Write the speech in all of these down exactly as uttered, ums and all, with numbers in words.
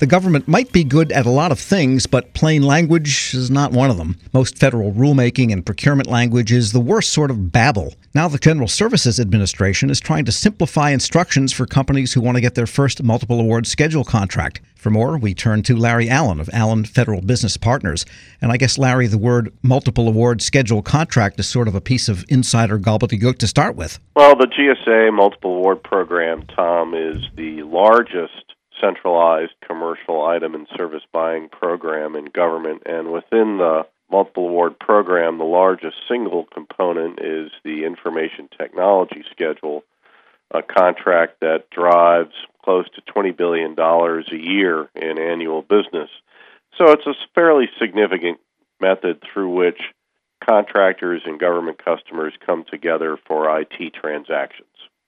The government might be good at a lot of things, but plain language is not one of them. Most federal rulemaking and procurement language is the worst sort of babble. Now the General Services Administration is trying to simplify instructions for companies who want to get their first multiple award schedule contract. For more, we turn to Larry Allen of Allen Federal Business Partners. And I guess, Larry, the word multiple award schedule contract is sort of a piece of insider gobbledygook to start with. Well, the G S A Multiple Award Program, Tom, is the largest centralized commercial item and service buying program in government. And within the multiple award program, the largest single component is the information technology schedule, a contract that drives close to twenty billion dollars a year in annual business. So it's a fairly significant method through which contractors and government customers come together for I T transactions.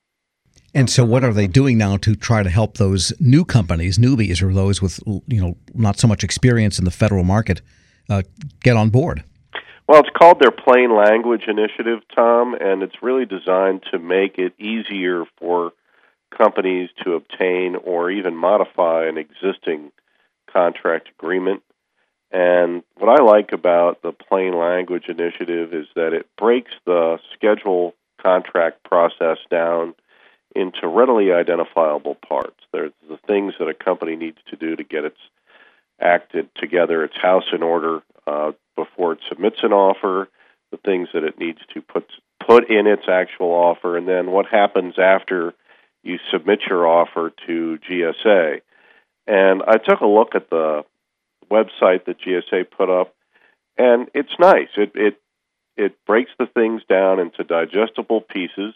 And so what are they doing now to try to help those new companies, newbies, or those with, you know, not so much experience in the federal market, uh, get on board? Well, it's called their Plain Language Initiative, Tom, and it's really designed to make it easier for companies to obtain or even modify an existing contract agreement. And what I like about the Plain Language Initiative is that it breaks the schedule contract process down into readily identifiable parts. There's the things that a company needs to do to get its acted together, its house in order uh, before it submits an offer, the things that it needs to put put in its actual offer, and then what happens after you submit your offer to G S A. And I took a look at the website that G S A put up, and it's nice. It it it breaks the things down into digestible pieces,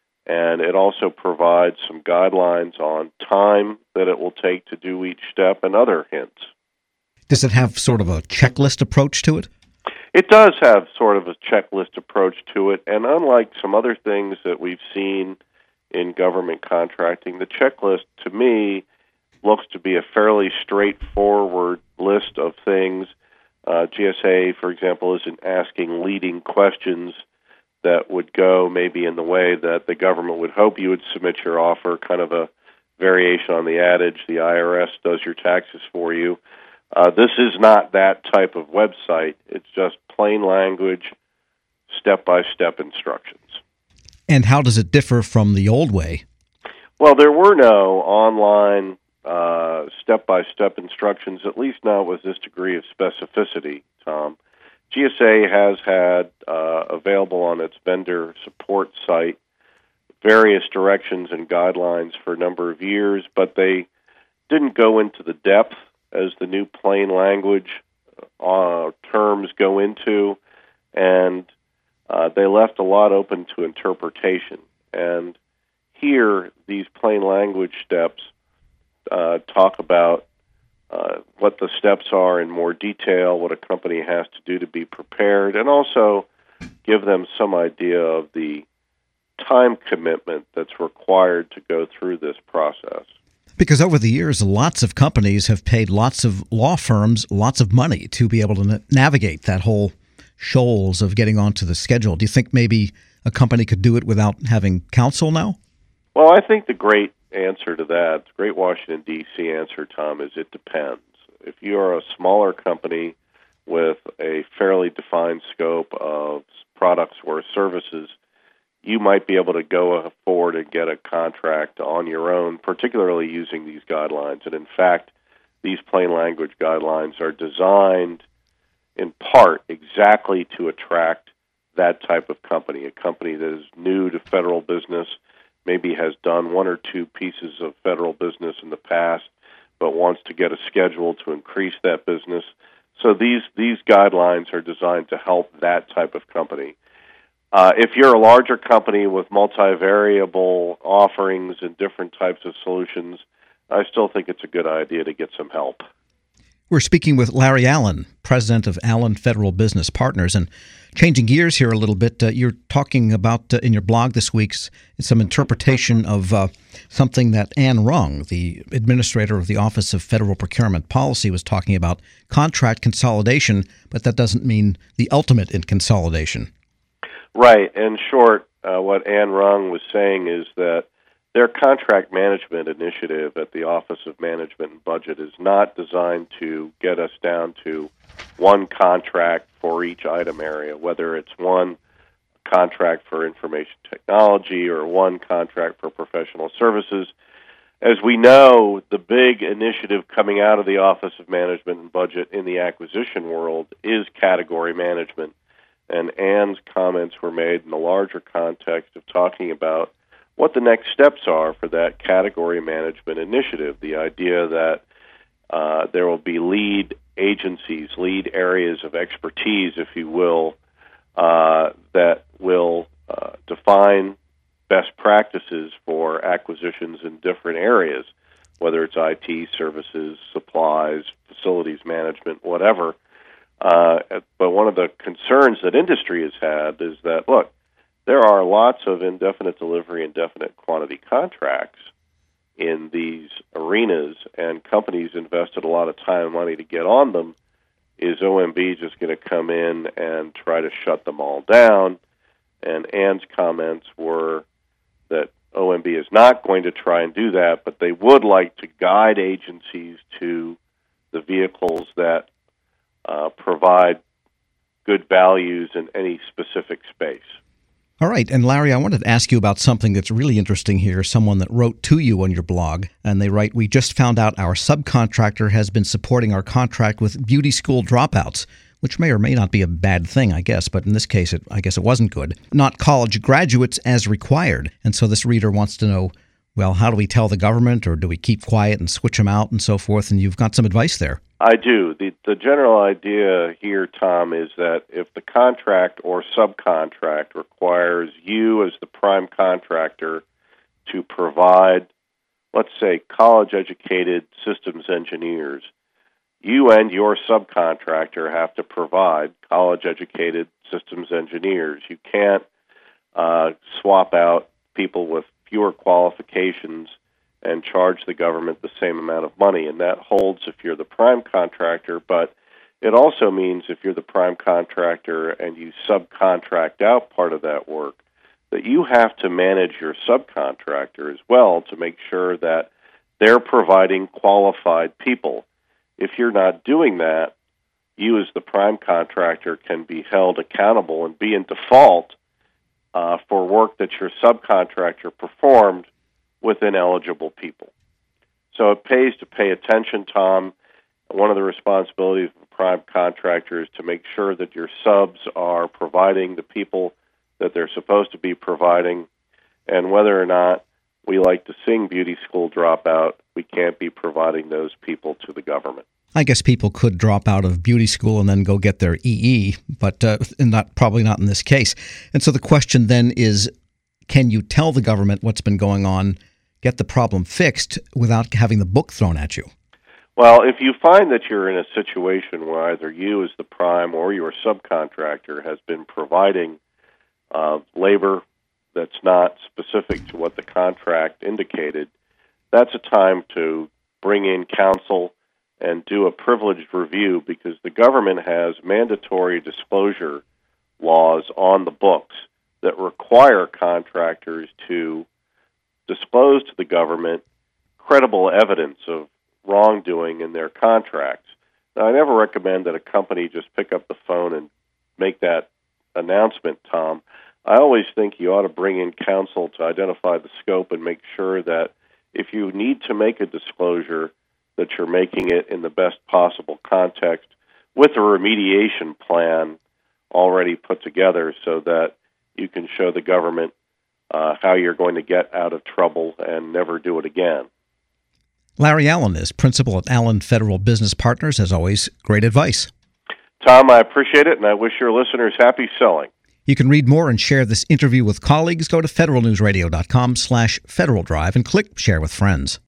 and it also provides some guidelines on time that it will take to do each step and other hints. Does it have sort of a checklist approach to it? It does have sort of a checklist approach to it, and unlike some other things that we've seen in government contracting, the checklist, to me, looks to be a fairly straightforward list of things. Uh, G S A, for example, isn't asking leading questions that would go maybe in the way that the government would hope you would submit your offer, kind of a variation on the adage, the I R S does your taxes for you. Uh, this is not that type of website. It's just plain language, step-by-step instructions. And how does it differ from the old way? Well, there were no online uh, step-by-step instructions, at least not with this degree of specificity, Tom. G S A has had uh, available on its vendor support site various directions and guidelines for a number of years, but they didn't go into the depth as the new plain language uh, terms go into, and uh, they left a lot open to interpretation. And here, these plain language steps uh, talk about uh, what the steps are in more detail, what a company has to do to be prepared, and also give them some idea of the time commitment that's required to go through this process. Because over the years, lots of companies have paid lots of law firms lots of money to be able to na- navigate that whole shoals of getting onto the schedule. Do you think maybe a company could do it without having counsel now? Well, I think the great answer to that, the great Washington, D C answer, Tom, is it depends. If you are a smaller company with a fairly defined scope of products or services, you might be able to go forward and get a contract on your own, particularly using these guidelines. And in fact, these plain language guidelines are designed in part exactly to attract that type of company, a company that is new to federal business, maybe has done one or two pieces of federal business in the past, but wants to get a schedule to increase that business. So these, these guidelines are designed to help that type of company. Uh, if you're a larger company with multivariable offerings and different types of solutions, I still think it's a good idea to get some help. We're speaking with Larry Allen, president of Allen Federal Business Partners. And changing gears here a little bit, uh, you're talking about uh, in your blog this week some interpretation of uh, something that Anne Rung, the administrator of the Office of Federal Procurement Policy, was talking about, contract consolidation, but that doesn't mean the ultimate in consolidation. Right. In short, uh, what Anne Rung was saying is that their contract management initiative at the Office of Management and Budget is not designed to get us down to one contract for each item area, whether it's one contract for information technology or one contract for professional services. As we know, the big initiative coming out of the Office of Management and Budget in the acquisition world is category management. And Ann's comments were made in the larger context of talking about what the next steps are for that category management initiative, the idea that uh, there will be lead agencies, lead areas of expertise, if you will, uh, that will uh, define best practices for acquisitions in different areas, whether it's I T, services, supplies, facilities management, whatever. Uh, but one of the concerns that industry has had is that, look, there are lots of indefinite delivery, indefinite quantity contracts in these arenas, and companies invested a lot of time and money to get on them. Is O M B just going to come in and try to shut them all down? And Ann's comments were that O M B is not going to try and do that, but they would like to guide agencies to the vehicles that uh, provide good values in any specific space. All right. And Larry, I wanted to ask you about something that's really interesting here. Someone that wrote to you on your blog, and they write, "We just found out our subcontractor has been supporting our contract with beauty school dropouts," which may or may not be a bad thing, I guess, but in this case, it, I guess it wasn't good. "Not college graduates as required." And so this reader wants to know, well, how do we tell the government, or do we keep quiet and switch them out and so forth? And you've got some advice there. I do. The, the general idea here, Tom, is that if the contract or subcontract requires you as the prime contractor to provide, let's say, college-educated systems engineers, you and your subcontractor have to provide college-educated systems engineers. You can't uh, swap out people with fewer qualifications and charge the government the same amount of money. And that holds if you're the prime contractor, but it also means if you're the prime contractor and you subcontract out part of that work, that you have to manage your subcontractor as well to make sure that they're providing qualified people. If you're not doing that, you as the prime contractor can be held accountable and be in default uh, for work that your subcontractor performed with ineligible people. So it pays to pay attention, Tom. One of the responsibilities of a prime contractor is to make sure that your subs are providing the people that they're supposed to be providing, and whether or not we like to sing beauty school dropout, we can't be providing those people to the government. I guess people could drop out of beauty school and then go get their E E, but uh, not probably not in this case. And so the question then is, can you tell the government what's been going on, get the problem fixed without having the book thrown at you? Well, if you find that you're in a situation where either you as the prime or your subcontractor has been providing uh, labor that's not specific to what the contract indicated, that's a time to bring in counsel and do a privileged review, because the government has mandatory disclosure laws on the books that require contractors to disclose to the government credible evidence of wrongdoing in their contracts. Now, I never recommend that a company just pick up the phone and make that announcement, Tom. I always think you ought to bring in counsel to identify the scope and make sure that if you need to make a disclosure, that you're making it in the best possible context with a remediation plan already put together so that you can show the government uh, how you're going to get out of trouble and never do it again. Larry Allen is principal at Allen Federal Business Partners. As always, great advice. Tom, I appreciate it, and I wish your listeners happy selling. You can read more and share this interview with colleagues. Go to federal news radio dot com slash Federal Drive and click Share with Friends.